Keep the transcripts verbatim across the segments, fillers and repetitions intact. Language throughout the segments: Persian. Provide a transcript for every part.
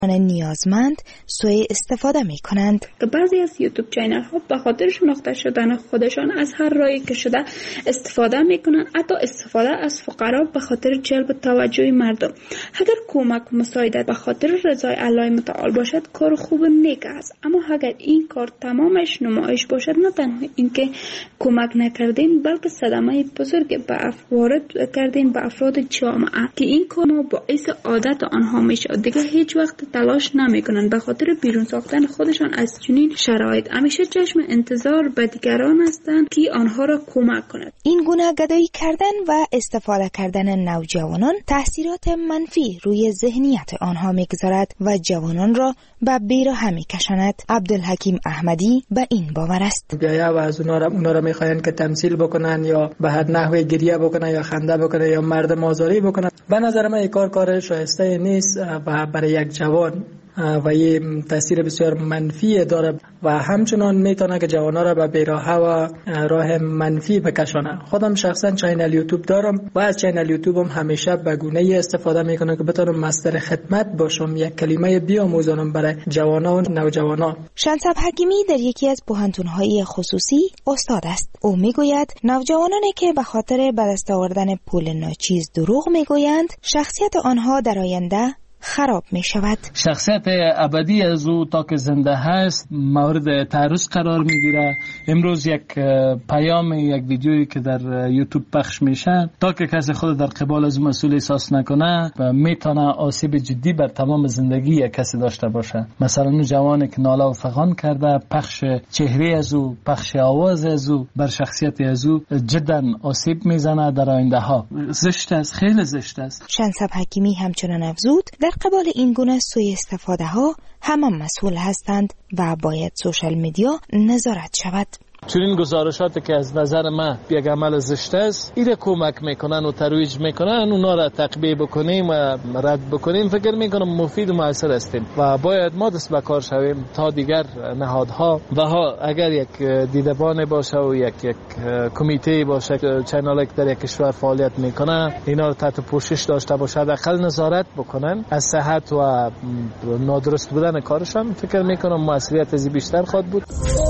نیازمند سوء استفاده می کنند. بعضی از یوتیوب چینل ها به خاطر شناخته شدن خودشان از هر راهی که شده استفاده می کنند، حتی استفاده از فقرا به خاطر جلب توجه مردم. اگر کمک و مساعدت به خاطر رضای الله متعال باشد کار خوب نیک است، اما اگر این کار تمامش نمایش باشد، نه تنها اینکه کمک نکردیم بلکه صدمه بزرگ به وارد کردیم به افراد جامعه که این کار باعث عادت آنها میشه. دیگه هیچ وقت تلاش نمیکنن به خاطر بیرون ساختن خودشان از چنین شرایط. همیشه چشم انتظار به دیگران هستند که آنها را کمک کنند. این گونه گدایی کردن و استفاده کردن نوجوانان تاثیرات منفی روی ذهنیت آنها میگذارد و جوانان را به بیراه میکشاند. عبدالحکیم احمدی به این باور است. بیا و از اونا را اونا را میخواین که تمثیل بکنن یا به هر نحوی گریه بکنن یا خنده بکنن یا مردم آزاری بکنن. به نظر من این کار کار شایسته نیست و برای یک جوان و یه تاثیر بسیار منفی داره و همچنان میتونه که جوانا را به بیراهه و راه منفی بکشانه. خودم شخصا چینل یوتیوب دارم و از چینل یوتیوبم همیشه به گونه‌ای استفاده میکنم که بتونم مصدر خدمت باشم، یک کلمه بیاموزانم برای جوانا و نوجوانا. شنصب حکیمی در یکی از پوهنتون‌های خصوصی استاد است. او میگوید نوجوانانی که به خاطر به دست آوردن پول ناچیز دروغ میگویند، شخصیت آنها در آینده خراب می شود. شخصیت ابدی از او تا که زنده هست مورد تعرض قرار می گیره. امروز یک پیام، یک ویدیویی که در یوتیوب پخش میشه، تا که کسی خود در قبال از مسئول احساس نکنه میتونه آسیب جدی بر تمام زندگی یک کسی داشته باشه. مثلا اون جوانی که ناله و فغان کرده، پخش چهره از او، پخش آواز از او بر شخصیت از او جدا آسیب میزنه در آینده ها. زشت است، خیلی زشت است. شنصب حکیمی همچنان افزود در قبال این گونه سوء استفاده ها همه مسئول هستند و باید سوشال میدیا نظارت شود. چنین گزارشاتی که از نظر من یک عمل زشت است، ایره کمک میکنن و ترویج میکنن، اونا را تقبیه بکنیم و رد بکنیم، فکر میکنم مفید و مؤثر هستیم و باید ما دست به کار شویم تا دیگر نهادها و ها اگر یک دیدبان باشه و یک یک کمیته باشه، چنالی که در یک کشور فعالیت میکنه، اینا رو تحت پوشش داشته باشه، حداقل نظارت بکنن از صحت و نادرست بودن کارشان، فکر میکنم موثریت از بیشتر خواهد بود.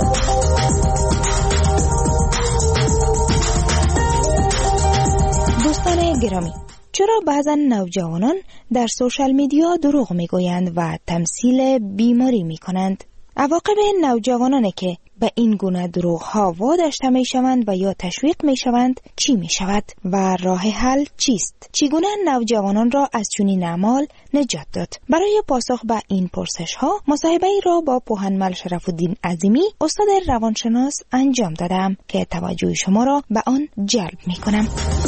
دوستان گرامی، چرا بعضا نوجوانان در سوشال میدیا دروغ میگویند و تمثیل بیماری میکنند؟ عواقب نوجوانانی که به این گونه دروغ ها واداشته می شوند و یا تشویق می شوند چی می شود و راه حل چیست؟ چگونه نوجوانان را از چنین اعمال نجات داد؟ برای پاسخ به این پرسش ها مصاحبه ای را با پوهنمل شرف‌الدین عظیمی، استاد روانشناس انجام دادم که توجه شما را به آن جلب می کنم.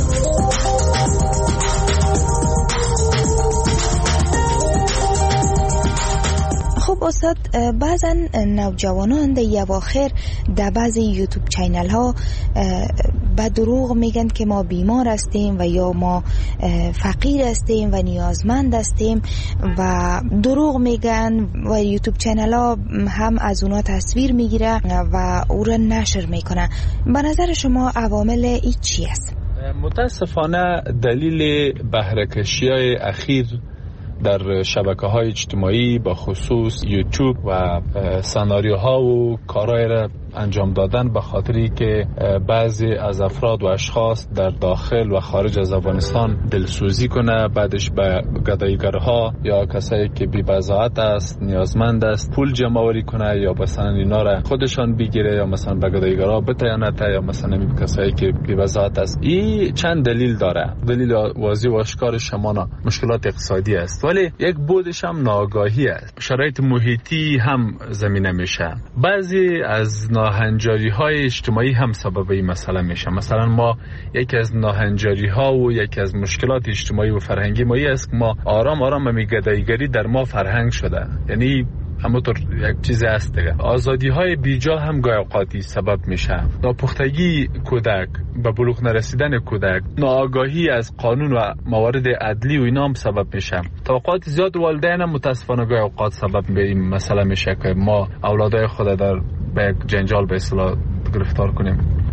خب استاد، بعضا نوجوانان در اواخر در بعضی یوتیوب چینل ها به دروغ میگن که ما بیمار هستیم و یا ما فقیر هستیم و نیازمند هستیم و دروغ میگن و یوتیوب چینل ها هم از اونا تصویر میگیره و او را نشر میکنه. به نظر شما عوامل این چی است؟ متاسفانه دلیل بهره‌کشی های اخیر در شبکه‌های اجتماعی با خصوص یوتیوب و سناریوها و کارهای را انجام دادن به خاطری که بعضی از افراد و اشخاص در داخل و خارج از افغانستان دلسوزی کنه، بعدش به گداییگرها یا کسایی که بی بضاعت است، نیازمند است، پول جمع آوری کنه یا مثلا اینا را خودشان بگیره یا مثلا به گداییگرها بتیانه یا مثلا کسایی که بی بضاعت است. این چند دلیل داره. دلیل واضح و آشکار شمانا مشکلات اقتصادی است، ولی یک بودش هم ناآگاهی است. شرایط محیطی هم زمینه میشه. بعضی از ناهنجاری های اجتماعی هم سبب این مسئله میشه. مثلا ما یکی از ناهنجاری ها و یکی از مشکلات اجتماعی و فرهنگی ما است که ما آرام آرام می گداییگری در ما فرهنگ شده. یعنی همونطور یک چیز هست دیگه. آزادی های بیجا هم گاهی اوقاتی سبب میشه. ناپختگی کودک، به بلوغ نرسیدن کودک، ناآگاهی از قانون و موارد عدلی و اینا هم سبب میشه. توقعات زیاد والدین هم متاسفانه گاهی اوقات سبب به این مسئله میشه که ما اولادای خود در به جنجال به اصطلاح گرفتار کنیم.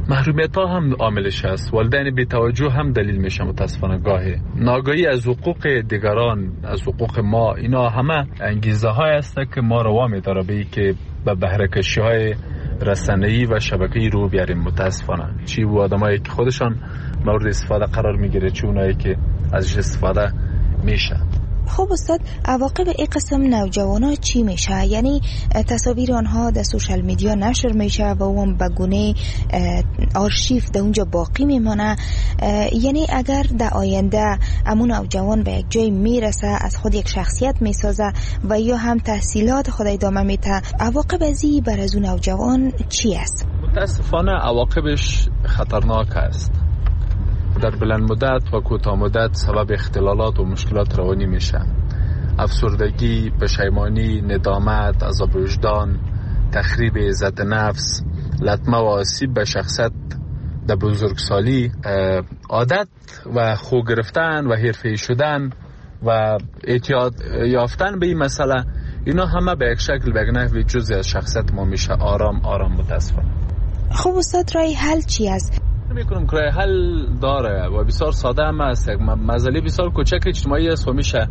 محرومیت ها هم عاملش است. والدین بی توجه هم دلیل میشه متاسفانه. گاهی ناگاهی از حقوق دیگران، از حقوق ما، اینا همه انگیزه های است که ما رو وامی داره به که به بهره کشی های رسانه‌ای و شبکه‌ای رو بیاریم. متاسفانه چی و آدمایی که خودشان مورد استفاده قرار میگیره، چی اونایی که ازش استفاده میشه. خب استاد، عواقب این قسم نوجوانا چی میشه؟ یعنی تصاویر آنها در سوشال میدیا نشر میشه و اون به گونه آرشیو در اونجا باقی میمانه. یعنی اگر در آینده امون نوجوان به یک جای میرسه، از خود یک شخصیت میسازه و یا هم تحصیلات خود ادامه میده، عواقب ازی بر از اون نوجوان چی است؟ متاسفانه عواقبش خطرناک است. در بلند مدت و کوتاه مدت سبب اختلالات و مشکلات روانی میشه. افسردگی، پشیمانی، ندامت، عذاب وجدان، تخریب عزت نفس، لطمه و آسیب به شخصیت در بزرگسالی، عادت و خو گرفتن و حرفه‌ای شدن و اعتیاد یافتن به این مسئله، اینا همه به یک شکل به یک نحوی جزئی از شخصیت ما میشه. آرام آرام متاسفانه. خب استاد، رای حل چی است؟ میکنم که رای حل داره و بسیار ساده هم است. مسئله بسیار کوچک اجتماعی است و میشه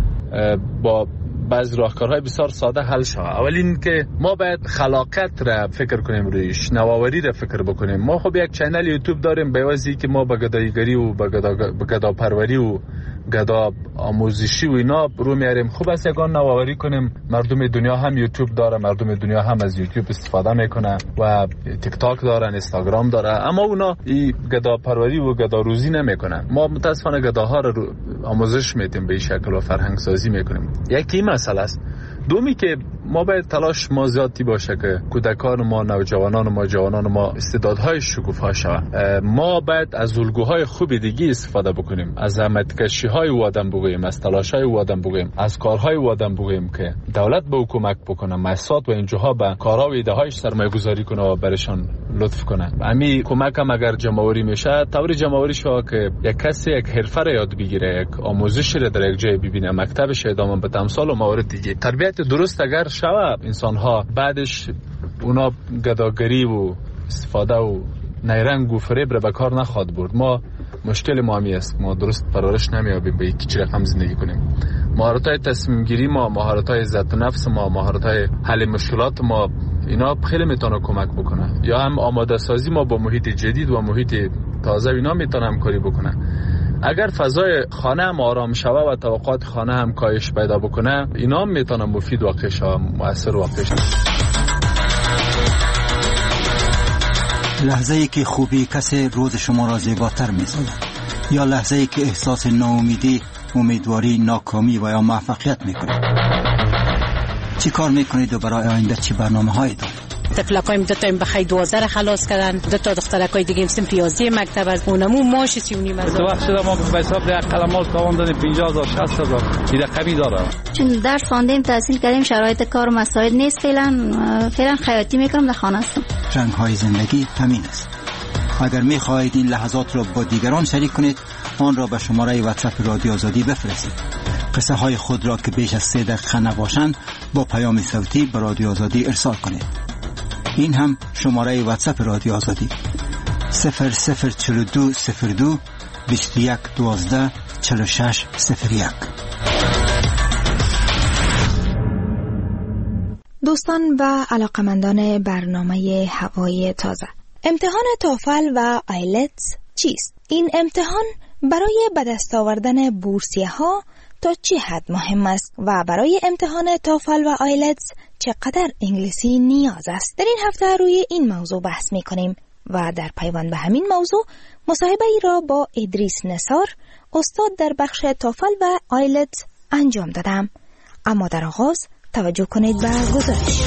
با بعض راهکارهای بسیار ساده حل شود. اول این که ما باید خلاقیت را فکر کنیم، رویش نوآوری را فکر بکنیم. ما خب یک چینل یوتیوب داریم، به واسطه که ما به گداییگری و به گدا پروری و گدا آموزشی و اینا رو میاریم. خوب است یگان نوآوری کنیم. مردم دنیا هم یوتیوب داره، مردم دنیا هم از یوتیوب استفاده میکنه و تیک تاک دارن، اینستاگرام داره، اما اونا این گدا پروری و گدا روزی نمیکنن. ما متاسفانه گداها رو آموزش میدیم، به این شکل و فرهنگ سازی میکنیم. یکی مسئله است. دومی که ما باید تلاش ما زیادی باشه که کودکان ما، نوجوانان ما، جوانان ما استعدادهای شکوفا شوند. ما باید از الگوهای خوب دیگه استفاده بکنیم، از زحمتکشی‌های او آدم بگوییم، از تلاش‌های او آدم بگوییم، از کارهای او آدم بگوییم که دولت به او کمک بکنه، مؤسسات و انجوها به کارها و ایده‌هایش سرمایه‌گذاری کنه و برشان لطف کنه. همین کمک هم اگر جمع‌آوری میشه، طوری جمع‌آوری شود که یک کسی یک حرفه را یاد بگیره، یک آموزش را در یک جای ببینه، مکتبش ادامه بده، امثال و موارد دیگه. تربیت درست اگر شود، انسان ها بعدش اونا گداگری و استفاده و نیرنگ و فریب را به کار نخواد برد. ما مشکل ما همی است، ما درست پرورش نمیابیم به یک چی رقم زندگی کنیم. مهارت های تصمیم گیری ما، مهارت های عزت نفس ما، مهارت های حل مشکلات ما، اینا خیلی میتونه کمک بکنه. یا هم آماده سازی ما با محیط جدید و محیط تازه، اینا میتونه همکاری بکنه. اگر فضای خانه هم آرام شوه و توقعات خانه هم کاهش پیدا بکنه، اینا هم میتونه مفید واقع شوه، مؤثر واقع شوه. لحظه ای که خوبی کسی روز شما را زیباتر می‌سازد، یا لحظه ای که احساس ناامیدی، امیدواری، ناکامی و یا موفقیت میکنید. چی کار میکنید و برای آینده چی برنامه‌هایی دارید؟ تفلکایم دو تا این بخی دوازده خلاص کردن، دو تا دخترکای دیگه هم پیازی مکتب از اونمو ماش سی و نیم از تو وقت شده ما به حساب یک قلم مال تاوان دادیم پنجاه هزار شصت هزار دیگه کمی داره. چون درس خواندیم، تحصیل کردیم، شرایط کار و مسائل نیست، فعلا فعلا خیاطی میکنم، در خانه هستم. رنگ های زندگی همین است. اگر میخواهید این لحظات را با دیگران شریک کنید، آن را به شماره واتساپ رادیو آزادی بفرستید. قصه های خود را که بیش از سه دقیقه نباشند با پیام صوتی به رادیو آزادی ارسال کنید. این هم شماره واتساپ رادیو آزادی صفر صفر چهل و دو صفر دو بیست و یک دوازده چهل و شش صفر یک. دوستان و علاقمندان برنامه هوای تازه، امتحان توفل و آیلتس چیست؟ این امتحان برای به دست آوردن بورسیه ها تا چه حد مهم است و برای امتحان توفل و آیلتس چقدر انگلیسی نیاز است؟ در این هفته روی این موضوع بحث می کنیم و در پیوند به همین موضوع مصاحبه ای را با ادریس نثار، استاد در بخش توفل و آیلتس انجام دادم. اما در آغاز توجه کنید به گزارش.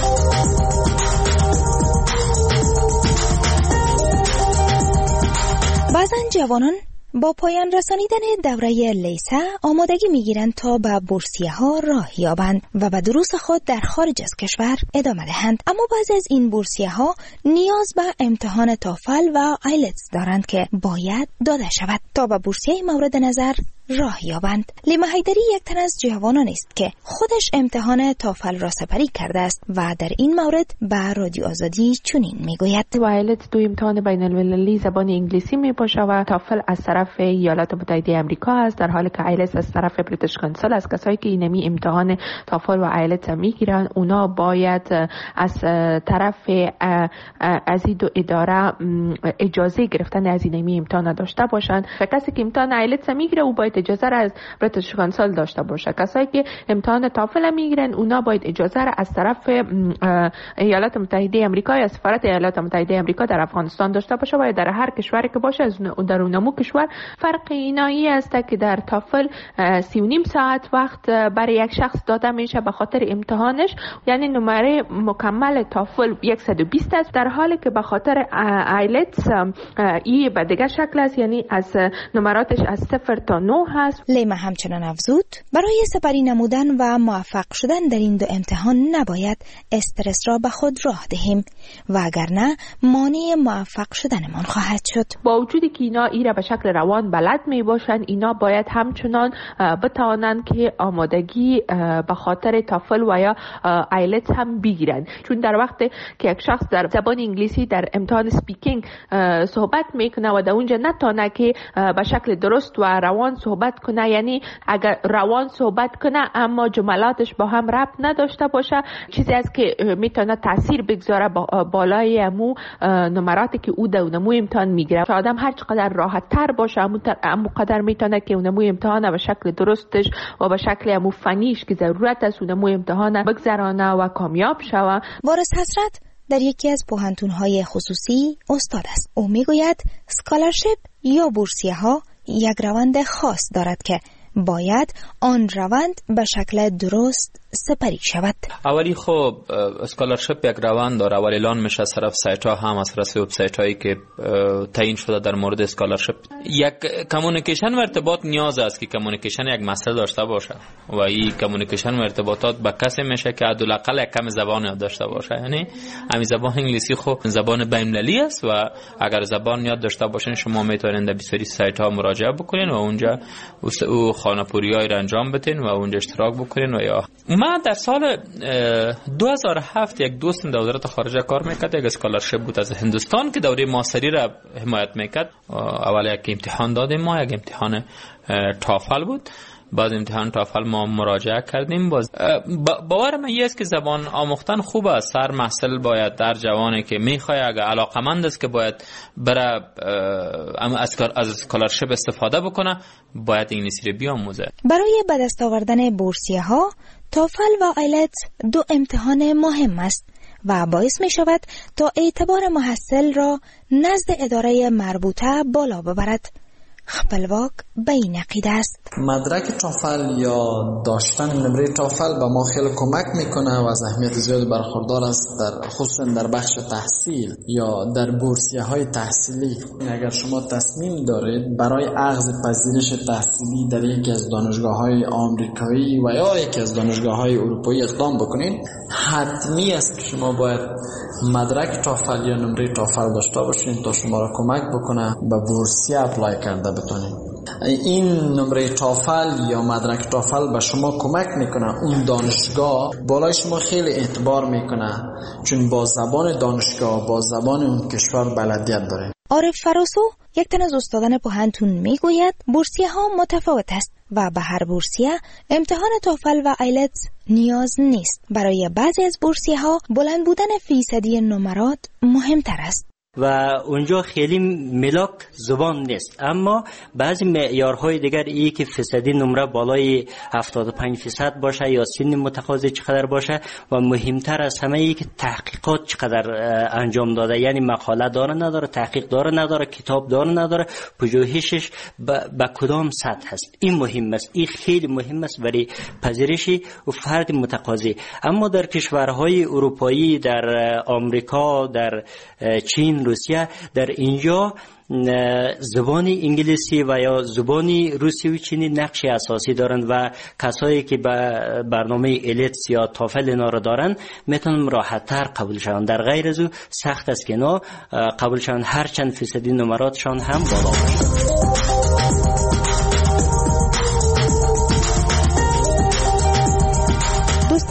بعضن جوانان با پایان رسانیدن دوره لیسه آمادگی میگیرند تا به بورسیه ها راه یابند و به دروس خود در خارج از کشور ادامه دهند. اما بعضی از این بورسیه ها نیاز به امتحان توفل و آیلتس دارند که باید داده شود تا به بورسیه مورد نظر راه یابند. لیما حیدری یک تن از جوانان است که خودش امتحان تافل را سپری کرده است و در این مورد به رادیو آزادی چنین میگوید: آیلتس دو امتحان بین المللی زبان انگلیسی می باشه و تافل از طرف ایالات متحده آمریکا است، در حالی که آیلتس از طرف بریتیش کانسل است. کسایی که اینمی امتحان تافل و آیلتس میگیرن اونا باید از طرف از این دو اداره اجازه گرفتن از اینمی امتحان داشته باشند و کسی که امتحان آیلتس میگیره او باید اجازه را از بریتیش کانسل داشته باشه. کسایی که امتحان تافل میگیرن اونا باید اجازه را از طرف ایالات متحده آمریکا یا سفارت ایالات متحده آمریکا در افغانستان داشته باشه و در هر کشوری که باشه. در اونمو کشور فرق اینایی است که در تافل سی و نیم ساعت وقت برای یک شخص داده میشه به خاطر امتحانش، یعنی نمره مکمل تافل صد و بیست است، در حالی که به خاطر آیلتس ای به دیگر شکل است، یعنی از نمراتش از صفر تا نه هست. لیما همچنان افزود برای سپری نمودن و موفق شدن در این دو امتحان نباید استرس را به خود راه دهیم و اگر نه مانع موفق شدنمان خواهد شد. با وجودی که اینا ایره به شکل روان بلد می باشند، اینا باید همچنان بتوانند که آمادگی به خاطر تافل و یا آیلتس هم بگیرند، چون در وقت که یک شخص در زبان انگلیسی در امتحان سپیکینگ صحبت میکنه و در اونجا نتونه که به شکل درست و روان صحبت کنه، یعنی اگر روان صحبت کنه اما جملاتش با هم ربط نداشته باشه، چیزی است که میتونه تاثیر بگذاره بالای امو نمراتی که او در اونمو امتحان میگیره. آدم هر چقدر راحت تر باشه امو قدر میتونه که اونمو امتحان به شکل درستش و به شکل امو فنیش که ضرورت است اونمو امتحان بگذرانه و کامیاب شوه. وارث حسرت در یکی از پوهنتون‌های خصوصی استاد است. او میگوید اسکالرشیپ یا بورسیه ها یک روند خاص دارد که باید آن روند به شکل درست سپری شود. اولی خب اسکالرشیپ یک روند داره، اول اعلان میشه از طرف سایت ها هم از طرف وبسایت هایی که تعیین شده در مورد اسکالرشیپ. یک کمیونیکیشن و ارتباط نیاز است که کمیونیکیشن یک مسئله داشته باشه و این کمیونیکیشن و ارتباطات با کسی میشه که حداقل یک کم زبان یاد داشته باشه، یعنی همین زبان انگلیسی خب زبان بین المللی است و اگر زبان یاد داشته باشین شما میتونید در بسیاری سایت ها مراجعه بکنین و اونجا او خانه‌پوریایی را انجام بدین و اونجا اشتراک بکنین. و یا من در سال دو هزار و هفت یک دوستم در وزارت خارجه کار میکرد، یک اسکالرشیپ بود از هندوستان که دوره ماستری را حمایت میکرد. اول یک امتحان دادیم ما، یک امتحان تافل بود. بعد امتحان تافل ما مراجعه کردیم. باز باور من این است که زبان آموختن خوب است. هر محصل باید در جوانی که میخواد اگر علاقمند است که باید بره از اسکالرشیپ استفاده بکنه باید انگلیسی رو بیاموزه. برای به دست آوردن بورسیه ها تافل و آیلتس دو امتحان مهم است و باعث می شود تا اعتبار محصل را نزد اداره مربوطه بالا ببرد. خپلواک به این عقیده است. مدرک تافل یا داشتن نمره تافل به ما خیلی کمک میکنه و از اهمیت زیاد برخوردار است، در خصوصا در بخش تحصیل یا در بورسیه های تحصیلی. اگر شما تصمیم دارید برای اخذ پذیرش تحصیلی در یکی از دانشگاه های آمریکایی و یا یکی از دانشگاه های اروپایی اقدام بکنید، حتمی است که شما باید مدرک تافل یا نمره تافل داشته باشین تا شما را کمک بکنه به بورسیه اپلای کرده بتونید. این نمره تافل یا مدرک تافل به شما کمک میکنه، اون دانشگاه بالای شما خیلی اعتبار میکنه چون با زبان دانشگاه با زبان اون کشور بلدیت داره. عارف فراسو یک تن از استادان پوهنتون میگوید بورسیه ها متفاوت است و به هر بورسیه امتحان تافل و آیلتس نیاز نیست. برای بعضی از بورسیه ها بلند بودن فیصدی نمرات مهمتر است و اونجا خیلی ملاک زبان نیست، اما بعضی معیارهای دیگر ای که فیصدی نمره بالای هفتاد و پنج درصد باشه یا سن متقاضی چقدر باشه و مهمتر از همه ای که تحقیقات چقدر انجام داده، یعنی مقاله داره نداره، تحقیق داره نداره، کتاب داره نداره، پژوهشش به کدام سطح هست. این مهم است، این خیلی مهم است برای پذیرش و فرد متقاضی. اما در کشورهای اروپایی، در آمریکا، در چین، روسیه، در اینجا زبان انگلیسی و یا زبان روسی و چینی نقش اساسی دارند و کسایی که به برنامه ایلتس یا تافل اینا را دارن میتونن راحت تر قبول شوند. در غیر از او سخت است که اینا قبول شوند، هر چند فیصدی نمراتشان هم بالا باشه.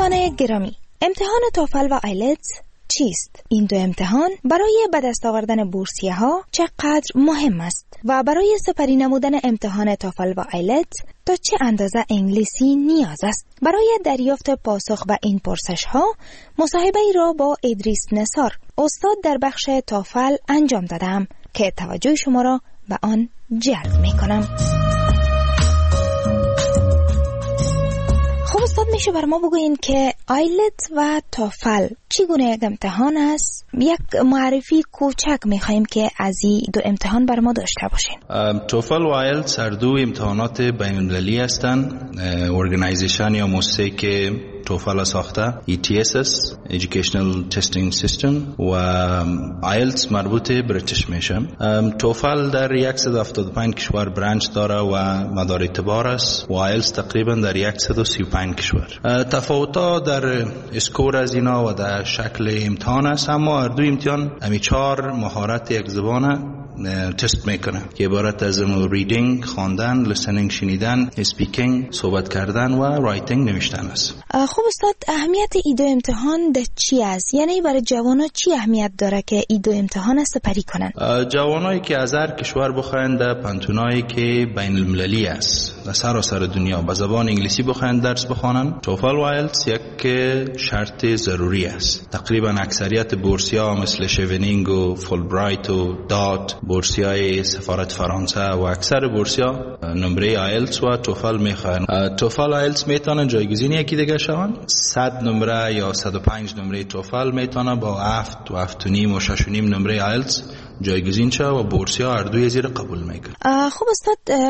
دوستان گرامی، امتحان توفل و آیلتس چیست؟ این دو امتحان برای به دست آوردن بورسیه ها چقدر مهم است و برای سپری نمودن امتحان توفل و آیلتس تا چه اندازه انگلیسی نیاز است؟ برای دریافت پاسخ به این پرسش ها مصاحبه ای را با ادریس نثار، استاد در بخش توفل انجام دادم که توجه شما را به آن جلب می کنم. خب استاد، میشه بر ما بگوین که آیلتس و توفل چگونه یک امتحان است؟ یک معرفی کوچک میخوایم که از این دو امتحان بر ما داشته باشین. توفل و آیلتس هر دو امتحانات بین المللی هستند. ارگانایزیشن یا مؤسسه که توفل ساخته ای تی اس اس Educational Testing System و آیلتس مربوط بریتیش میشه. توفل در صد و هفتاد و پنج کشور برانچ داره و مدار اعتبار است و آیلتس تقریبا در صد و سی و پنج کشور. تفاوت‌ها در اسکور از اینا و در شکل امتحان است، اما هر دو امتحان همی چهار مهارت یک زبان تست میکنه که عبارت از ریدینگ، خواندن، لیسنینگ شنیدن، اسپیکینگ صحبت کردن و رایتینگ نوشتن است. خب استاد، اهمیت این دو امتحان ده چی است؟ یعنی برای جوانا چی اهمیت داره که این دو امتحان سپری کنن؟ جوانایی که از هر کشور بخواین در پانتونایی که بین المللی است در سراسر دنیا به زبان انگلیسی بخواین درس بخوانن، توفل و آیلتس یک شرط ضروری است. تقریبا اکثریت بورسیا مثل شیونینگ و فولبرایت و دات، بورسیای سفارت فرانسه و اکثر بورسیا نمره آیلتس و توفل میخواین. توفل آیلتس میتونن جایگزین یکی دیگه شون. صد نمره یا صد و پنج نمره توفل میتونه با هفت و هفت و نیم و شش و نیم نمره آیلتس جایگزین شه و بورسیا هر دوی زیر قبول میکنه. خب استاد،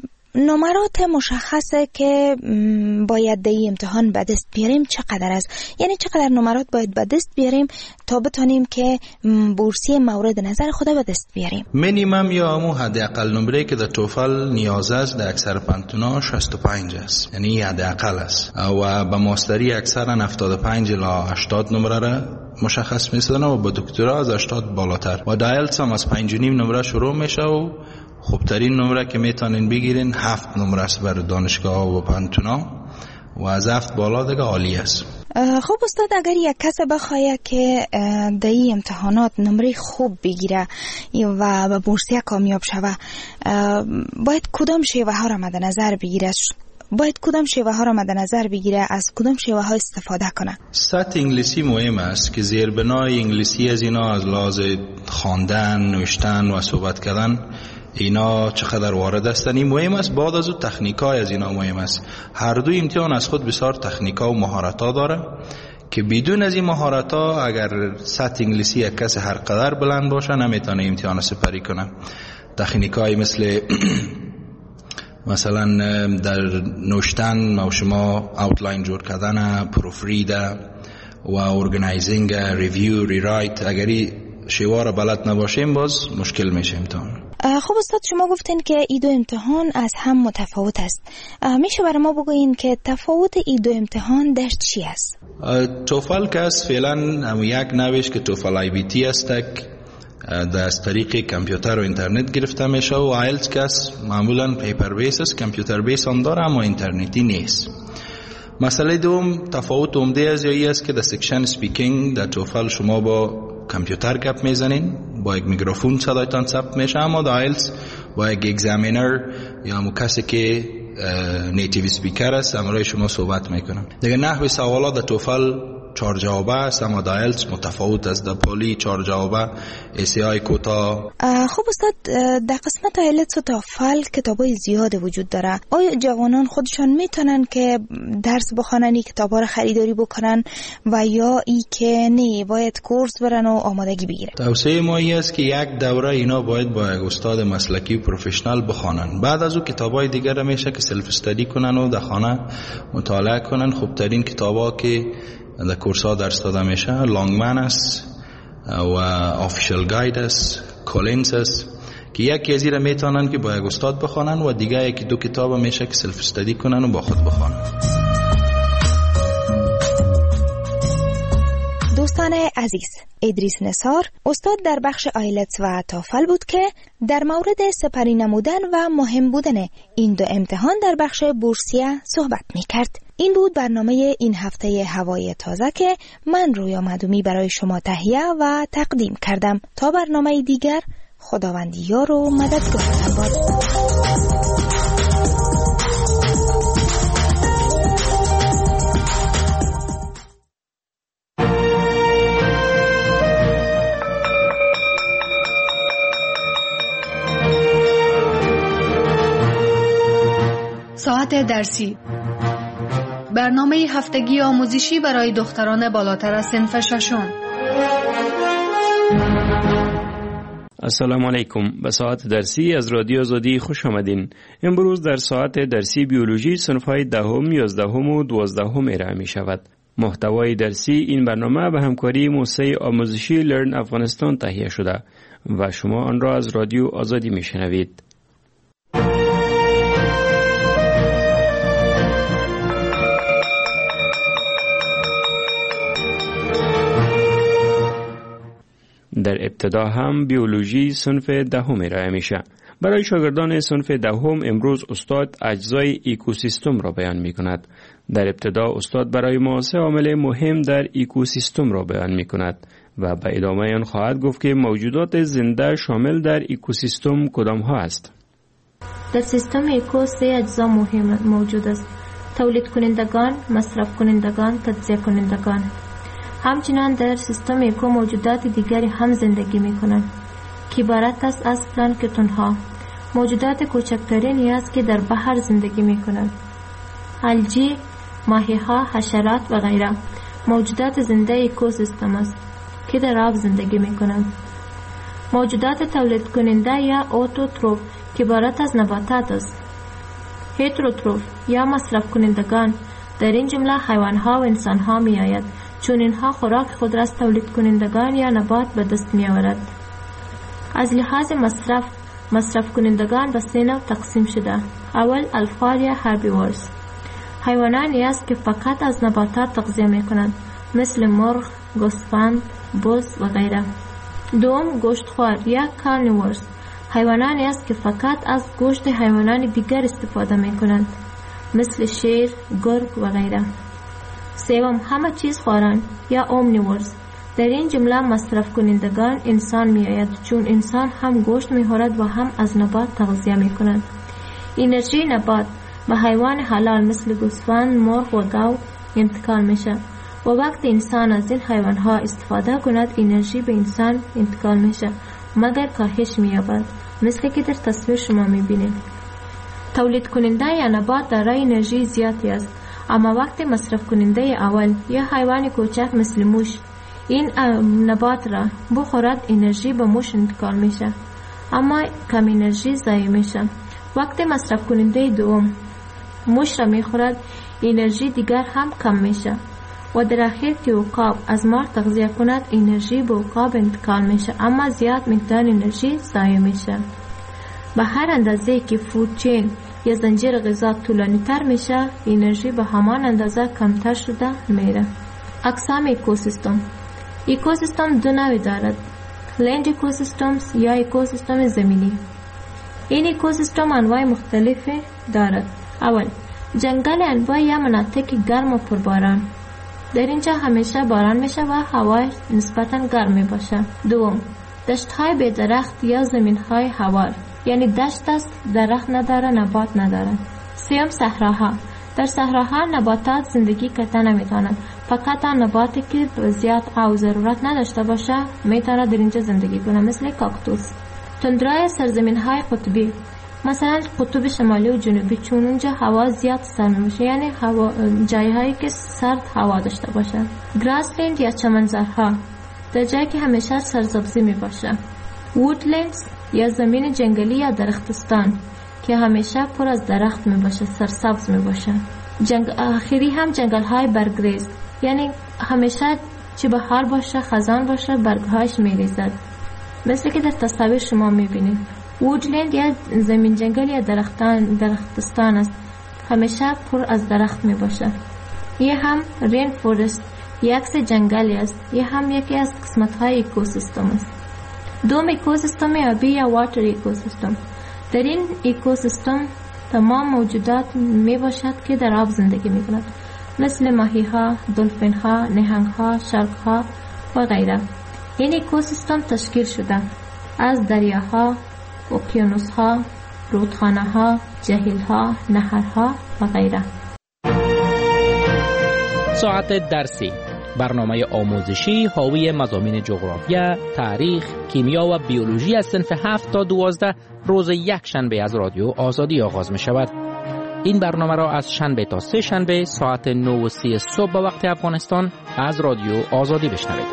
نمرات مشخصه که باید در این امتحان به دست بیاریم چقدر است؟ یعنی چقدر نمرات باید به دست بیاریم تا بتونیم که بورسیه مورد نظر خود به دست بیاریم؟ مینیمم یا همون حداقل نمره که در توفل نیاز است در اکثر پانتونا شصت و پنج است، یعنی حداقل است، و به ماستری اکثرا هفتاد و پنج الی هشتاد نمره را مشخص می‌سازن و با دکترا از هشتاد بالاتر. و آیلتس هم از پنج و نیم نمره شروع میشه و خوبترین نمره که میتونین بگیرین هفت نمره است برای دانشگاه و پانتونا و از هفت بالا دیگه عالی است. خب استاد، اگر یک کس بخواه که در این امتحانات نمره خوب بگیره و به بورسیه کامیاب شوه، باید کدام شیوه ها را مد نظر بگیره؟ باید کدام شیوه ها را مد نظر بگیره؟ از کدام شیوه ها استفاده کنه؟ سطح انگلیسی مهم است که زیربنای انگلیسی از اینا از لحاظ خواندن، نوشتن و صحبت کردن اینا چقدر وارد هستن این مهم است. بعد از اون تکنیکای از اینا مهم است. هر دو امتحان از خود بسیار تکنیکا و مهارت ها داره که بدون از این مهارت ها اگر سطح انگلیسی یک کس هر قدر بلند باشه نمیتونه امتحان سپری کنه. تکنیکای مثل مثلا در نوشتن و شما اوتلاین جور کردن، پروفرید و ارگانایزینگ، ریویو، ریرایت، اگری شیوه بلد نباشیم باز مشکل میشه امتحان. خب استاد، شما گفتین که این دو امتحان از هم متفاوت است. میشه برای ما بگوین که تفاوت این دو امتحان در چی است؟ توفل که است فعلا هم یک نوش که توفل آی بی تی است در از طریق کامپیوتر و اینترنت گرفته میشه و آیلتس که است معمولا پیپر بیس است، کامپیوتر بیس هم داره اما اینترنتی نیست. مسئله دوم تفاوت عمده از یایی است که در سکشن سپیکینگ در توفل شما با کامپیوتر گپ میزنین، با یک میکروفون صدایتان ثبت میشه، اما در آیلتس با یک اگزامینر یا همون کسی که نیتیو سپیکر است همراه شما صحبت میکنن. دیگه نحوه سوالات در توفل چهار جوابه است اما در آیلتس متفاوت است. در پولی چهار جوابه، ایسی آی کوتا. خب استاد، در قسمت آیلتس و توفل کتابای زیاد وجود داره. آیا جوانان خودشان میتونن که درس بخوانن، این کتابا رو خریداری بکنن و یا ای که نه باید کورس برن و آمادگی بگیرن؟ توصیه ما این است که یک دوره اینا باید با یک استاد مسلکی و پروفشنال بخوانن. بعد از اون کتابای دیگر میشه که سلف استادی کنن و در خانه مطالعه کنن. خوبترین کتابا که در کورس ها درس داده میشه لانگمن است و آفیشال گاید است، کولینز است که یکی از اینا میتونن که با یک استاد بخوانن و دیگه یکی دو کتاب میشه که سلف استادی کنن و با خود بخوانن. دوستان عزیز ادریس نثار استاد در بخش آیلتس و تافل بود که در مورد سپری نمودن و مهم بودن این دو امتحان در بخش بورسیه صحبت می کرد. این بود برنامه این هفته هوای تازه که من رویا مدومی برای شما تهیه و تقدیم کردم. تا برنامه دیگر، خداوند یار و مددگار باد. ساعت درسی، برنامه هفتگی آموزشی برای دختران بالاتر از صنف ششم. السلام علیکم. به ساعت درسی از رادیو آزادی خوش آمدین. امروز در ساعت درسی بیولوژی صنف‌های دهم، یازدهم و دوازدهم ارائه می شود. محتوای درسی این برنامه به همکاری موسسه آموزشی لرن افغانستان تهیه شده و شما آن را از رادیو آزادی می شنوید. در ابتدا هم بیولوژی صنف دهم ارائه میشه. برای شاگردان صنف دهم امروز استاد اجزای اکوسیستم را بیان می کند. در ابتدا استاد برای ما سه عامل مهم در اکوسیستم را بیان می کند و به ادامه آن خواهد گفت که موجودات زنده شامل در اکوسیستم کدام ها است. در سیستم اکو سه اجزا مهم موجود است: تولید کنندگان، مصرف کنندگان، تجزیه کنندگان. همچنین در سیستم اکو موجودات دیگری هم زندگی می کنند که عبارت است از پلانکتون ها، موجودات کوچکترینی است که در بحر زندگی می کنند. الگی، ماهی ها، حشرات و غیره موجودات زنده اکوسیستم است که در آب زندگی می کنند. موجودات تولید کننده یا اوتوتروف که عبارت از نباتات است. هتروتروف یا مصرف کنندگان در این جمله حیوان ها و انسان ها می آید، چون اینها خوراک خود را از تولید کنندگان یا نبات به دست می آورد. از لحاظ مصرف، مصرف کنندگان به سه نوع تقسیم شده. اول الفار یا هربیورز، حیوانانی است که فقط از نباتات تغذیه می کنند، مثل مرغ، گوسفند، بز و غیره. دوم گوشتخوار یا کارنیورز، حیوانانی است که فقط از گوشت حیوانات دیگر استفاده می کنند، مثل شیر، گرگ و غیره. سوم همه چیز خواران یا اومنیورز، در این جمله مصرف کنندگان انسان می آید، چون انسان هم گوشت می خورد و هم از نبات تغذیه می کند. انرژی نبات به حیوان حلال مثل گوسفند، مرغ و گاو انتقال می شود و وقت انسان از این حیوان ها استفاده کند انرژی به انسان انتقال می شود مگر کاهش می یابد، مثل که در تصویر شما می بینید. تولید کننده یا نبات دارای انرژی زیادی است، اما وقتی مصرف کننده اول یا حیوان کوچک مثل موش این نبات را بخورد انرژی به موش انتقال میشه، اما کم انرژی ضایع میشه. وقتی مصرف کننده دوم موش را میخورد انرژی دیگر هم کم میشه و در اخیر که عقاب از مار تغذیه کند انرژی به عقاب انتقال میشه، اما زیاد مقدار انرژی ضایع میشه. به هر اندازه که فود چین یا زنجیر غذا طولانی تر میشه انرژی به همان اندازه کمتر شده میره. اقسام اکوسیستم. اکوسیستم دو نوع دارد: لند اکوسیستمز یا اکوسیستم زمینی. این اکوسیستم انواع مختلفی دارد. اول جنگل انواع یا مناطق گرم و پرباران، در اینجا همیشه باران میشه و هوا نسبتا گرم میباشه. دوم دشت های بی درخت یا زمین های هوار، یعنی دشت است درخت نداره، نبات نداره. سوم صحراها، در صحراها نباتات زندگی کردن نمیتونن، فقط آن نباتی که زیاد آب ضرورت نداشته باشه میتونه در اینجا زندگی کنه، مثل کاکتوس. تندرای سرزمین های قطبی، مثلا قطب شمالی و جنوبی، چون اونجا هوا زیاد سرد میشه، یعنی هوا جایی هایی که سرد هوا داشته باشه. گراسلند یا چمنزارها، در جایی که همیشه سرسبزی میباشه. وودلندز یا زمین جنگلی یا درختستان که همیشه پر از درخت میباشه، سرسبز میباشه. جنگ آخری هم جنگل های برگریز، یعنی همیشه چه بهار باشه خزان باشه برگهاش میریزد، مثل که در تصاویر شما میبینید. وودلند یا زمین جنگل یا درختان درختستان است، همیشه پر از درخت میباشه. یه هم رین فورست یک عکس جنگلی است. این هم یکی از قسمت‌های اکوسیستم است. دوم اکوسیستم آبی یا واتر اکوسیستم. در این اکوسیستم تمام موجودات می باشد که در آب زندگی می کند، مثل ماهی ها، دلفین ها، نهنگ ها، شارک ها و غیره. این اکوسیستم تشکیل شده از دریاها، اقیانوس ها، رودخانه ها، جهیل ها، نهرها و غیره. ساعت درسی، برنامه آموزشی حاوی مضامین جغرافیا، تاریخ، کیمیا و بیولوژی از صنف هفت تا دوازده روز یک شنبه از رادیو آزادی آغاز می شود. این برنامه را از شنبه تا سه شنبه ساعت نه و سی صبح به وقت افغانستان از رادیو آزادی بشنوید.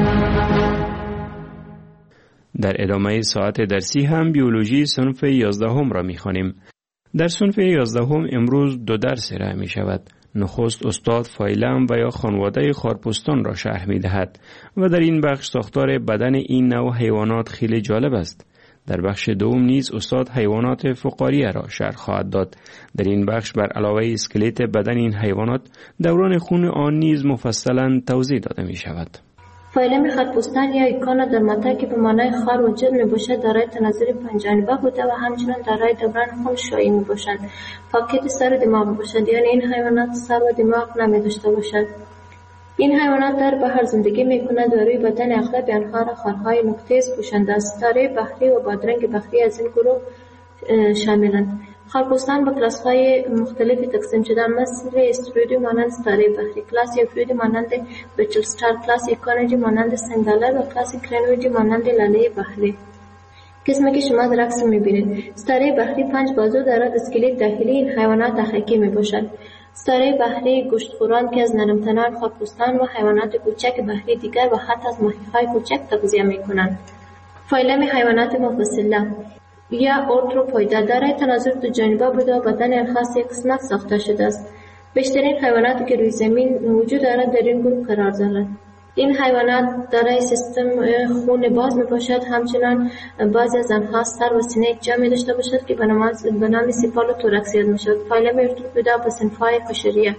در ادامه ساعت درسی هم بیولوژی صنف یازدهم را می خوانیم. در صنف یازدهم امروز دو درس ارائه می شود. نخست استاد فایلم و یا خانواده خارپستان را شرح می دهد و در این بخش ساختار بدن این نوع حیوانات خیلی جالب است. در بخش دوم نیز استاد حیوانات فقاریه را شرح خواهد داد. در این بخش بر علاوه اسکلت بدن این حیوانات دوران خون آن نیز مفصلا توضیح داده می شود. فایلم خارپستان یا ایکانا در ماده که به معنای خار و جلد می باشد دارای تناظر پنجانبه بوده و همچنان دارای دوران خون شایی می باشد. پاکت سر و دماغ باشد، یعنی این حیوانات سر و دماغ نمی داشته باشد. این حیوانات در بحر زندگی می کند و روی بدن اغلب آنها را خارهای نقطه‌ای پوشانده است. ستاره بحری و بادرنگ بحری از این گروه شاملند. خارپستان به کلاس‌های مختلفی تقسیم شده‌اند، مثل استرویدی مانند ستاره بحری، کلاس یوفریدی مانند بچل ستار، کلاس ایکانویدی مانند سنگالر و کلاس کرنویدی مانند لاله بحری. قسمی که شما در عکس می‌بینید، ستاره بحری پنج بازو دارد. اسکلت داخلی این حیوانات حقیقی میباشد. ستاره بحری گوشتخوران که از نرمتنان، خارپستان و حیوانات کوچک بحری دیگر و حتی از ماهی‌های کوچک تغذیه می‌کنند. فایلم حیوانات مفصله یا ارتروپویدا دارای تناظر دو جانبه بوده و بدن آنها سه قسمت ساخته شده است. بیشترین حیواناتی که روی زمین وجود دارند در این گروه قرار دارند. این حیوانات دارای سیستم خون باز می باشد. همچنان بعضی از آنها سر و سینه یک جا می داشته باشد که به نام سیپال و توراکس یاد می شود. فایلم ارتروپویدا به صنف‌های قشریه،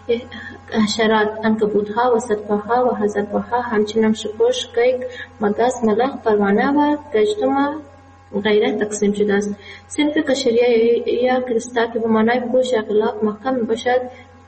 حشرات، عنکبوت‌ها و صدپاها و هزارپاها، همچنان شپش، قیق، مگس، ملخ، پروانه و گژدم غیره تقسیم شده است. صنف قشریه یا کرستا که به معنای پوش یا غلاف محکم می باشد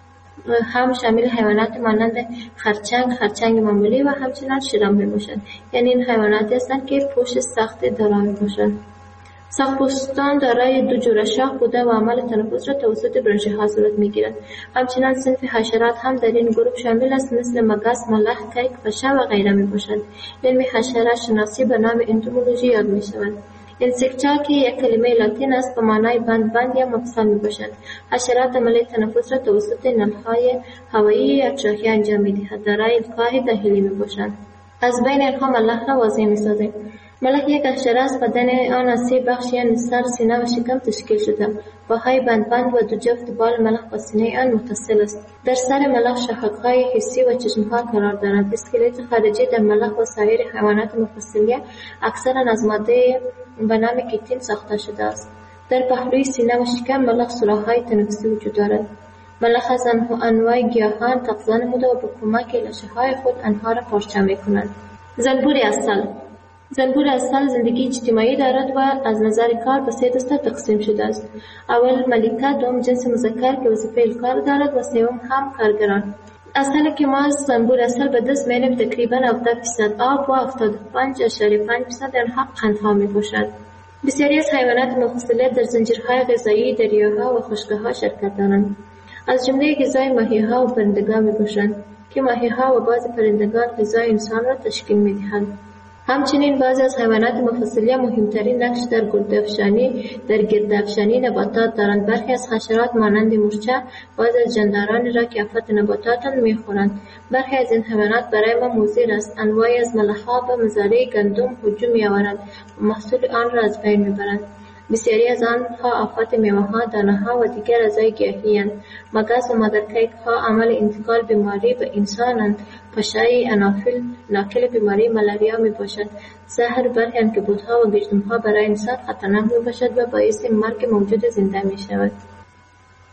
هم شامل حیوانات مانند خرچنگ، خرچنگ معمولی و همچنان شرم می باشد. یعنی این حیواناتی هستند که پوش سخت دارا می باشد. ساق‌پوستان دارای دو جوره شاخ بوده و عمل تنفس را توسط برانشی ها صورت می گیرد. همچنان صنف حشرات هم در این گروه شامل است، مثل مگس، ملخ، کیک، پشه و غیره می باشد. علم حشرات شناسی به نام انتومولوژی یاد می شود. انسکتا که یک کلمه لاتین است به معنای بند بند یا مفصل می باشد. حشرات عمل تنفس را توسط نلهای هوایی یا تراخیه انجام می دهد. دارای القاء داخلی می باشد. از بین آنها ملخ را واضح می سازد. ملخ یک حشره است. بدن آن از سه بخش یعنی سر، سینه و شکم تشکیل شده. پاهای بند بند و دو جفت بال ملخ با سینه آن متصل است. در سر ملخ شاخک‌های حسی و چشم‌ها قرار دارند. اسکلت خارجی در ملخ و سایر حیوانات مفصلیه اکثرا از ماده به نام کیتین ساخته شده است. در پهلوی سینه و شکم ملخ سوراخ‌های تنفسی وجود دارد. ملخ از انواع گیاهان تغذیه نموده و به کمک لاشه‌های خود آنها را پارچه می‌کنند. زنبور عسل زنبور عسل زندگی اجتماعی دارد و از نظر کار به سه دسته تقسیم شده است. اول ملکه، دوم جنس مذکر که وظیفه کار دارد و سوم هم کارگران. عسل که ما از زنبور عسل به دست می‌آوریم تقریباً هفتاد درصد آب و هفتاد و پنج اشاریه پنج درصد آنها قندها می‌باشد. بسیاری از حیوانات مفصله در زنجیرهای غذایی دریاها و خشک‌ها شرکت دارند. از جمله غذای ماهی‌ها و پرندگان می‌باشند که ماهی‌ها و بعضی پرندگان غذای انسان را تشکیل می‌دهند. همچنین بعضی از حیوانات مفصلیه مهمترین نقش در گردافشانی در گردافشانی نباتات دارند. برخی از حشرات مانند مورچه بعضی از جاندارانی را که آفت نباتات می‌خورند. برخی از این حیوانات برای ما مضر است. انواعی از ملخ‌ها به مزارع گندم هجوم می‌آورند و محصول آن را از بین می‌برند. بسیاری از آنها آفات میوه‌ها، دانه‌ها و دیگر اعضای گیاهی‌اند. مگس و مادرکیک‌ها عامل انتقال بیماری به انسانند. پشه انافیل ناقل بیماری ملاریا میباشد. زهر برخی عنکبوت‌ها و گژدم‌ها برای انسان خطرناک میباشد و باعث مرگ موجود زنده میشود.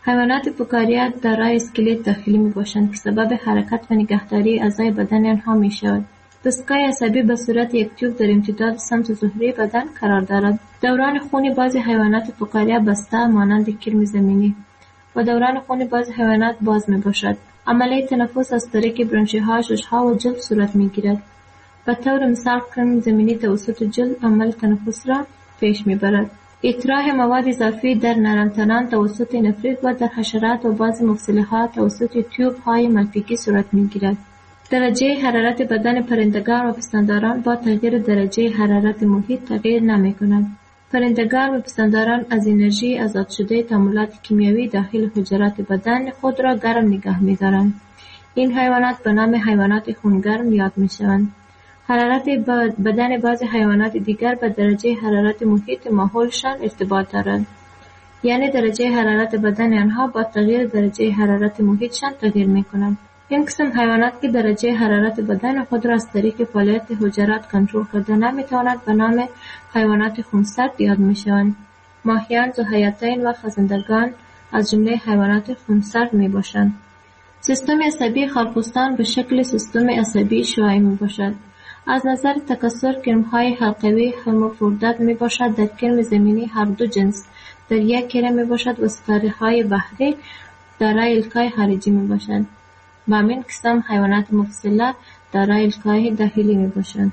حیوانات فکاریه دارای اسکلت داخلی می باشند که سبب حرکت و نگهداری اعضای بدن آنها می شود. دستگاه عصبی به صورت یک تیوب در امتداد سمت ظهری بدن قرار دارد. دوران خون بعضی حیوانات فکاریه بسته مانند کرم زمینی و دوران خون بعضی حیوانات باز می باشد. عملیه تنفس از طریق برانشی‌ها، شش‌ها و جلد صورت می گیرد. به طور مثال کرم زمینی توسط جلد عمل تنفس را پیش می برد. اطراح مواد اضافی در نرمتنان توسط نفریت و در حشرات و بعضی مفصل‌ها توسط تیوب های منفیکی صورت می گیرد. درجه حرارت بدن پرندگان و پستانداران با تغییر درجه حرارت محیط تغییر نمی کنند. پرندگان و پستانداران از انرژی آزاد شده تعاملات کیمیایی داخل حجرات بدن خود را گرم نگه می دارند. این حیوانات به نام حیوانات خونگرم یاد می شوند. حرارت بدن بعض حیوانات دیگر به درجه حرارت محیط ماحولشان ارتباط دارد. یعنی درجه حرارت بدن آنها با تغییر درجه حرارت محیطشان تغییر می کنند. این قسم حیوانات که درجه حرارت بدن خود را از طریق فعالیت حجرات کنترل کرده نمیتواند به نام حیوانات خونسرد یاد می شوند. ماهیان، ذوحیاتین و خزندگان از جمله حیوانات خونسرد می باشند. سیستم عصبی خرپوستان به شکل سیستم عصبی شعاعی می باشد. از نظر تکثر کرم‌های حلقوی هرمافرودیت می باشد. در کرم زمینی هر دو جنس در یک کره می باشد و ستاره‌های بحری دارای الکای خارجی می باشند. با همین قسم حیوانات مفصله دارای الکای داخلی می باشند.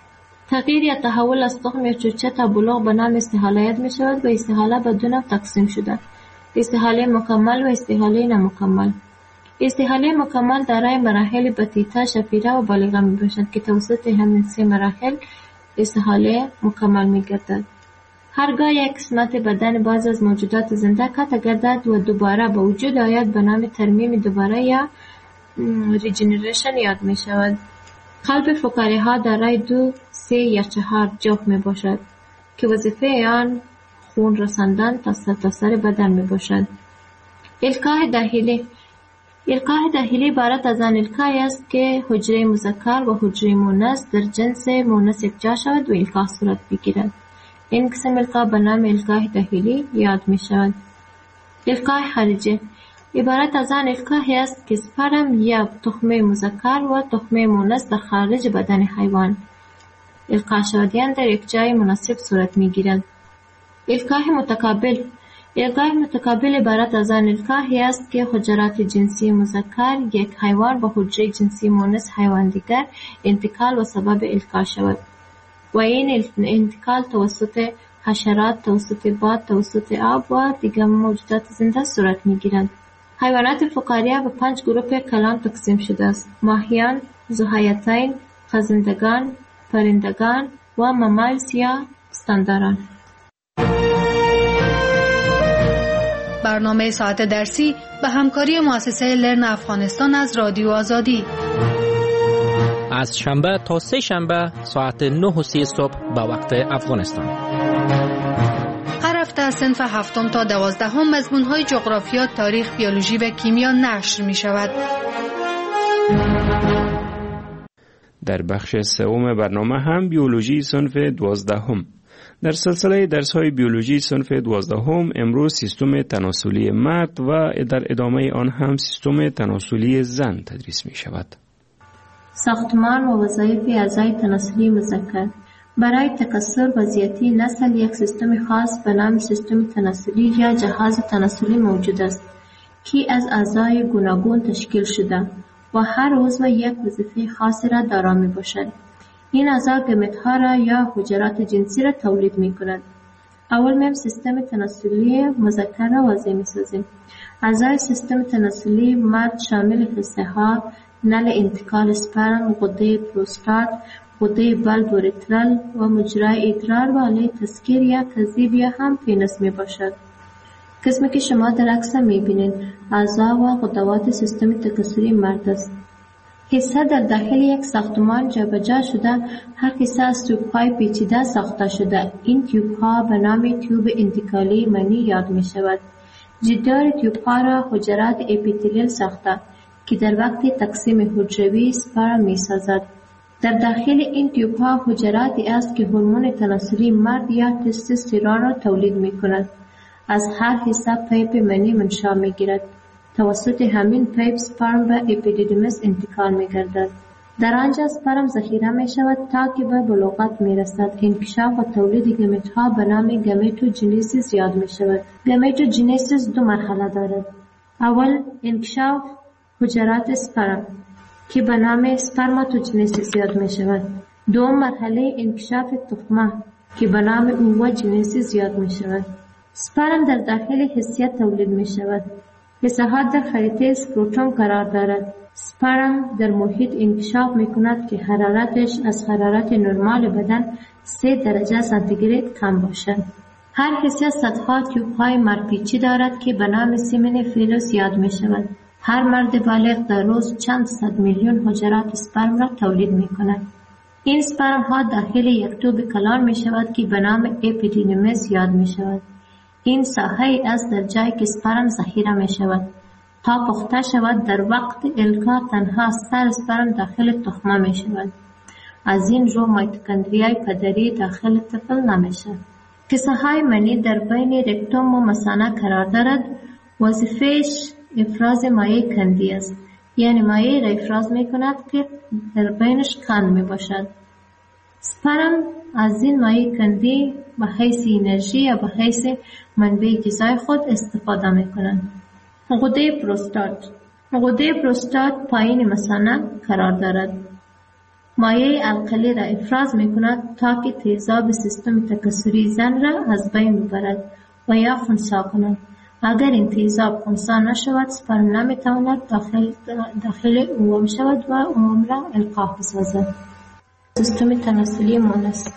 تغییر یا تحول از تخم یا چوچه تا بلوغ به نام استحاله یاد می شود و استحاله به دو نوع تقسیم شده: استحاله مکمل و استحاله نامکمل. استحاله مکمل دارای مراحل بسیطه، شفیره و بالغه می باشند که توسط همین سه مراحل استحاله مکمل می گردد. هرگاه یک قسمت بدن بعض از موجودات زنده قطع گردد و دوباره به وجود آید به نام ترمیم دوباره یا ریجنریشن یاد می شود. قلب فکاری ها دارای دو، سه یا چهار جوف می باشد که وظیفه آن خون رساندن تا سرتاسر بدن می باشد. الکای داخلی الکای داخلی عبارت از آن الکای است که حجره مذکر و حجره مؤنث در جنس مؤنث یکجا شود و الکا صورت بگیرد. این قسم الکا به نام الکای داخلی یاد می شود. الکای خارجی عبارت از آن الکای است که سپرم یا تخمه مذکر و تخمه مؤنث در خارج بدن حیوان القا شدیان در یک جای مناسب صورت می گیرد. الکای متقابل الکای متقابل عبارت از آن الکای است که حجرات جنسی مذکر یک حیوان به حجره جنسی مؤنث حیوان دیگر انتقال و سبب الکا شود و این انتقال توسط حشرات، توسط باد، توسط آب و دیگر موجودات زنده صورت می گیرد. حیوانات فکاریه به پنج گروه کلان تقسیم شده است: ماهیان، ذوحیاتین، خزندگان، پرندگان و ممالس یا پستانداران. برنامه ساعت درسی به همکاری مؤسسه لرن افغانستان از رادیو آزادی از شنبه تا سه شنبه ساعت نه و سی صبح به وقت افغانستان. هر هفته صنف هفتم تا دوازدهم مضمون‌های جغرافیا، تاریخ، بیولوژی و کیمیا نشر می شود. در بخش سوم برنامه هم بیولوژی صنف دوازدهم. در سلسله درس‌های بیولوژی صنف دوازدهم امروز سیستم تناسلی مرد و در ادامه آن هم سیستم تناسلی زن تدریس می شود. ساختمان و وظایف اعضای تناسلی مذکر. برای تکثر و زیاتی نسل یک سیستم خاص به نام سیستم تناسلی یا جهاز تناسلی موجود است که از اعضای گوناگون تشکیل شده و هر عضو یک وظیفه خاصی را دارا می باشد. این اعضا گمت‌ها را یا حجرات جنسی را تولید می کند. اول میم سیستم تناسلی مذکر را واضح می سازیم. اعضای سیستم تناسلی مرد شامل حصه ها، نل انتقال اسپرم، غده پروستات، غده بلب و ریترال و مجرای ادرار و آله تسکیر یا تذیب یا هم پینس می باشد. قسمی که شما در عکس می بینید اعضا و غدوات سیستم تکثری مرد است. حصه در داخل یک ساختمان جابجا شده، هر حصه از تیوب‌های پیچیده ساخته شده. این تیوب‌ها به نام تیوب انتقالی منی یاد می شود. جدار تیوب‌ها را حجرات اپیتلیل ساخته که در وقت تقسیم حجروی سپرم می سازد. در داخل این تیوب‌ها حجراتی است که هورمون تناسلی مرد یا تستوسترون را تولید می کند. از هر حصه پیپ منی منشا می گیرد. توسط همین پیپ سپرم به اپیدیدیمس انتقال می گردد. در آنجا سپرم ذخیره می شود تا که به بلوغت می رسد. انکشاف و تولید گمیت ها به نام گمیتوجنیسیس یاد می شود. گمیتوجنیسیس دو مرحله دارد. اول انکشاف حجرات سپرم که به نام سپرماتوجنیسیس یاد می شود. دوم مرحله انکشاف تخمه که به نام اووجنیسیس یاد می شود. سپرم در داخل حسیه تولید می شود. حصه ها در خریطه سکروتوم قرار دارد. سپرم در محیط انکشاف می کند که حرارتش از حرارت نرمال بدن سه درجه سانتیگراد کم باشد. هر حصه صدها تیوب های مرپیچی دارد که به نام سیمن فیلوس یاد می شود. هر مرد بالغ در روز چند صد میلیون حجرات سپرم را تولید می کند. این سپرم ها داخل یک توب کلان می شود که به نام اپیدیدیمس یاد می شود. این ساحه از در جایی که سپرم ذخیره می شود. تا پخته شود در وقت القا تنها سر سپرم داخل تخمه می شود. از این رو میتوکندریای پدری داخل طفل نمی شود. حصه های منی در بین رکتوم و مثانه قرار دارد. وظیفهش افراز مایع کندی است. یعنی مایع را افراز می کند که در بینش کند می باشد. سپرم از این مایع کندی به حیث انرژی یا به حیث منبع غذای خود استفاده می کنند. غده پروستات غده پروستات پایین مثانه قرار دارد. مایع القلی را افراز می کند تا که تیزاب سیستم تکثری زن را از بین ببرد و یا خنثی کند. اگر این تیزاب خنثی نشود سپرم نمی تواند داخل, داخل اوم شود و اوم را القاح بسازد. سیستم تناسلی مونس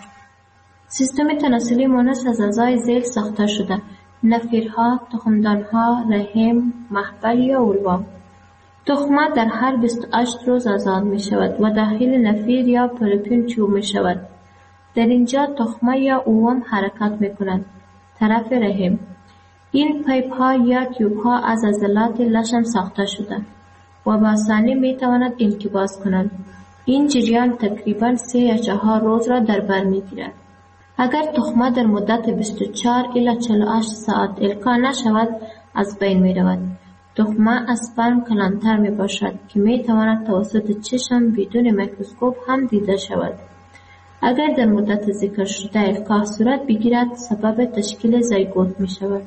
سیستم تناسلی مونس از اعضای ذیل ساخته شده. نفیرها، تخمدانها، رحم، محبل یا اولوا. تخمه در هر بیست و هشت روز آزاد می شود و داخل نفیر یا پروپین چوب می شود. در اینجا تخمه یا اوم حرکت می کند. طرف رحم. این پیپ ها یا تیوب ها از عضلات لشم ساخته شده و با آسانی می تواند انقباض کنند. این جریان تقریبا سه یا چهار روز را در بر می گیرد. اگر تخمه در مدت بیست و چهار الی چهل و هشت ساعت القا نشود از بین می رود. تخمه از سپرم کلانتر می باشد که می تواند توسط چشم بدون میکروسکوپ هم دیده شود. اگر در مدت ذکر شده القا صورت بگیرد سبب تشکیل زیگوت می شود.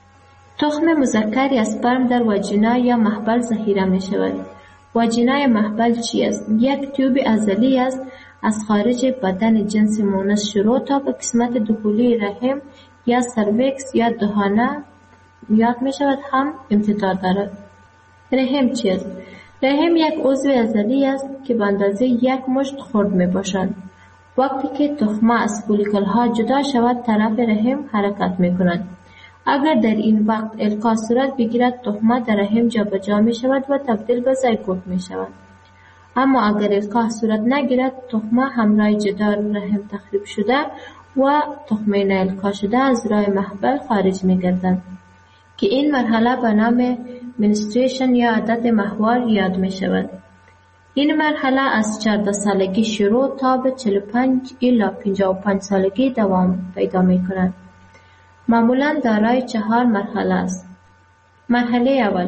تخم مذکر یا سپرم در واژینا یا محبل ذخیره می شود. واژینا یا محبل چی است؟ یک تیوب عضلی است از خارج بدن جنس مونس شروع تا به قسمت دخولی رحم یا سرویکس یا دهانه یاد می شود هم امتداد دارد. رحم چی است؟ رحم یک عضو عضلی است که به اندازه یک مشت خرد می باشد. وقتی که تخمه از فولیکل ها جدا شود طرف رحم حرکت می کند. اگر در این وقت القا صورت بگیرد تخمه در رحم جابجا می شود و تبدیل به زیگوت می شود. اما اگر القا صورت نگیرد تخمه همراه جدار رحم تخریب شده و تخمه نالقا شده از راه محبل خارج می گردد که این مرحله به نام منستریشن یا عادت ماهوار یاد می شود. این مرحله از چهارده سالگی شروع تا به چهل و پنج الی پنجاه و پنج سالگی دوام پیدا می کند. معمولا دارای چهار مرحله است. مرحله اول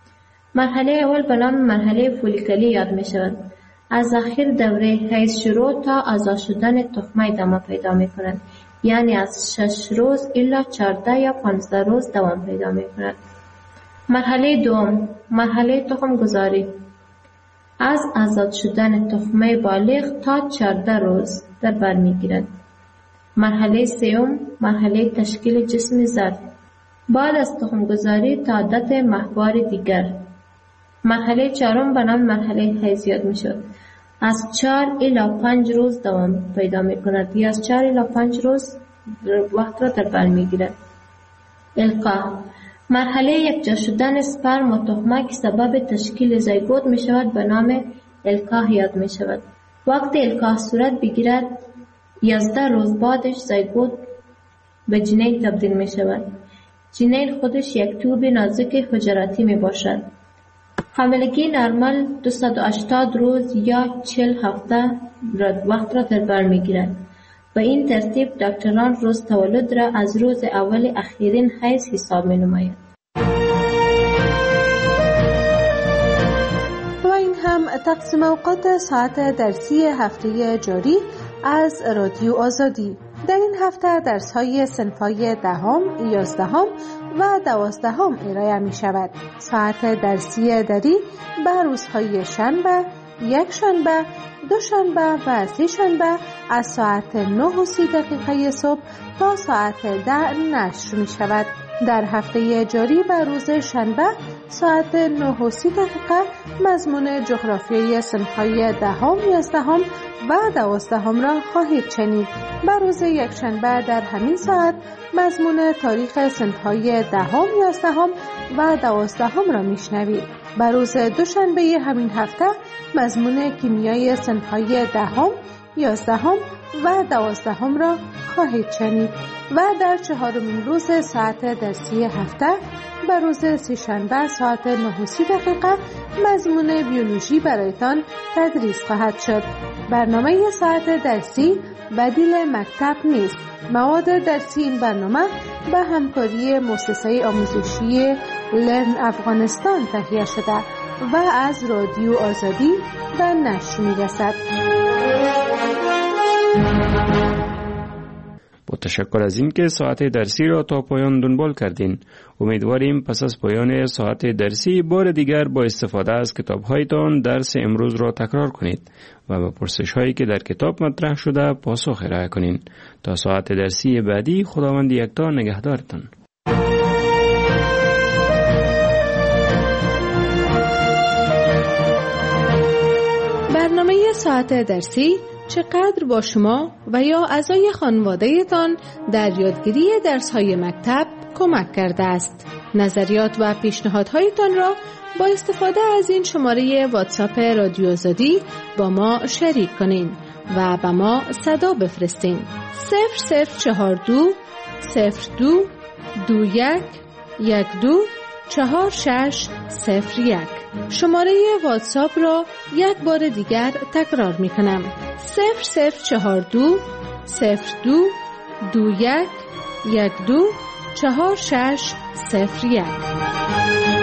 مرحله اول به نام مرحله فولیکلی یاد می شود. از آخر دوره حیض شروع تا آزاد شدن تخمه ادامه پیدا می کند. یعنی از شش روز الی چهارده یا پانزده روز دوام پیدا می کند. مرحله دوم مرحله تخم گذاری از آزاد شدن تخمه بالغ تا چهارده روز در بر می گیرد. مرحله سوم مرحله تشکیل جسم زرد بعد از تخم گذاری تا عادت ماهوار دیگر. مرحله چهارم به نام مرحله حیض یاد می شود. از چهار الی پنج روز دوام پیدا می کند یا از چهار الی پنج روز وقت را در بر می گیرد. القا مرحله یکجا شدن سپرم و تخمه که سبب تشکیل زیگوت می شود به نام القا یاد می شود. وقت القا صورت بگیرد یازده روز بعدش زیگوت به جنین تبدیل می شود. جنین خودش یک توب نازک حجراتی می باشد. حاملگی نرمال دویست و هشتاد روز یا چهل هفته وقت را در بر می گیرد. به این ترتیب دکتران روز تولد را از روز اول اخیرین حیض حساب می نماید. و این هم تقسیم اوقات ساعت درسی هفته جاری از رادیو آزادی. در این هفته درس های صنف‌های دهم، یازدهم و دوازدهم ارائه می شود. ساعت درسی دری به روزهای شنبه، یک شنبه، دو شنبه و سه شنبه از ساعت نه و سی دقیقه صبح تا ساعت ده نشر می شود. در هفته جاری به روز شنبه ساعت نه و سی دقیقه مضمون جغرافیای صنف‌های دهم، یازدهم و دوازدهم را خواهید شنید. به روز یک شنبه در همین ساعت مضمون تاریخ صنف‌های دهم، یازدهم و دوازدهم را میشنوید. به روز دوشنبه همین هفته مضمون کیمیای صنف‌های دهم، یازدهم و دوازدهم را خواهید شنید. و در چهارمین روز ساعت درسی هفته به روز سه‌شنبه ساعت نه و سی دقیقه مضمون بیولوژی برایتان تدریس خواهد شد. برنامه ساعت درسی بدیل مکتب نیست. مواد درسی این برنامه به همکاری مؤسسه آموزشی لرن افغانستان تهیه شده و از رادیو آزادی به نشر می‌رسد. با تشکر از این که ساعت درسی را تا پایان دنبال کردین. امیدواریم پس از پایان ساعت درسی بار دیگر با استفاده از کتاب‌هایتان درس امروز را تکرار کنید و به پرسش‌هایی که در کتاب مطرح شده پاسخ ارائه کنین. تا ساعت درسی بعدی خداوند یکتا نگهدارتان. برنامه ساعت درسی چقدر با شما و یا اعضای خانواده‌تان در یادگیری درس‌های مکتب کمک کرده است. نظریات و پیشنهادهایتان را با استفاده از این شماره واتساپ رادیو آزادی با ما شریک کنین و به ما صدا بفرستین. صفر صفر چهار دو صفر دو دو یک یک دو چهار شش صفر یک. شماره واتساپ را یک بار دیگر تکرار می کنم. صفر صفر چهار دو صفر دو دو یک یک دو چهار شش صفر یک.